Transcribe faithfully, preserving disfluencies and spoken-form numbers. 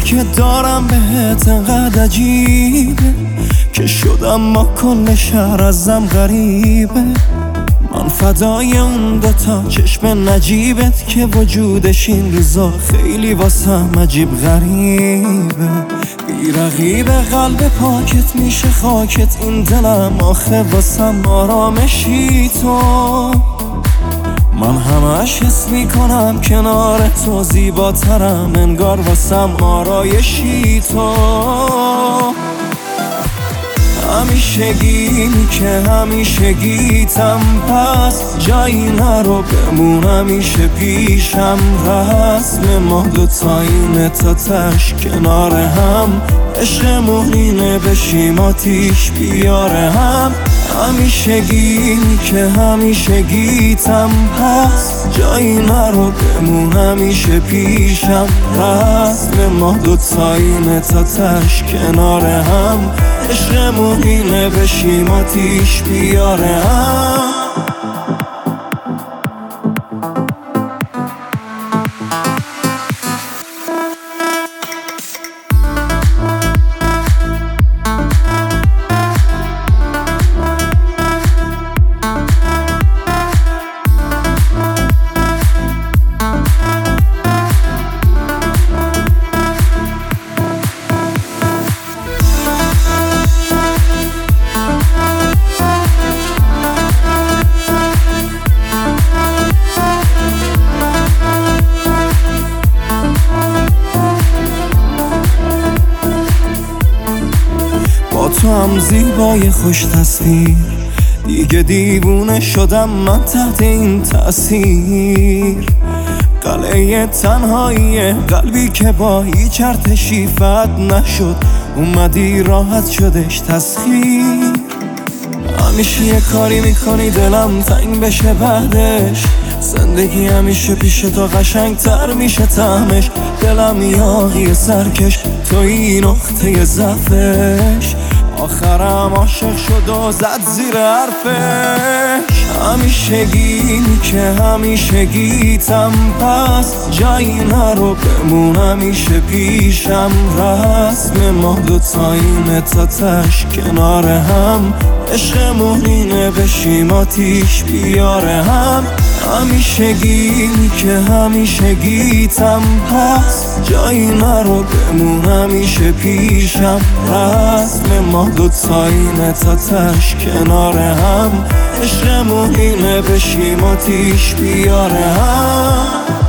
که دارم بهت انقدر عجیبه که شدم ما کل شهر ازم غریبه. من فدای اون دوتا چشم نجیبت که وجودش این روزا خیلی واسم عجیب غریبه. بی رقیب قلب پاکت میشه خاکت این دلم، آخه واسم آرامشی تو. من همش حس میکنم کنار تو زیباترم، انگار واسم آرایشی تو. همیشگی که همیشگیتم، پس جایی نرو بمون همیشه پیشم. رسم ما دوتاییم تا تش کنار هم، عشقمون اینه بشیم آتیش بیاره هم. همیشگی که همیشگیتم، پس جایی نرو بمون همیشه پیشم. رسم ما دوتاییم تا تش کنار هم، عشقمون اینه بشیم آتیش بیاره هم. تو هم زیبای خوش تصویر، دیگه دیوونه شدم من تحت این تأثیر. قلعه تنهایی قلبی که با هیچ ارتشی فتح نشد، اومدی راحت شدش تسخیر. همیشه یه کاری میکنی دلم تنگ بشه بعدش، زندگی همیشه پیش تو قشنگ تر میشه طعمش. دلم یاغی سرکش توی نقطه ضعفش، آخرم عاشق شد و زد زیر حرفش. همیشگی که همیشگیتم، پس جایی نرو بمون همیشه پیشم. رسم ما دوتاییم تا تش کنار هم، عشقمون اینه بشیم آتیش بیاره هم. همیشگی که همیشگیتم، پس جایی نرو بمون همیشه پیشم. رسم ما دوتاییم تا تش کنار هم، عشقمون اینه بشیم آتیش بیاره هم.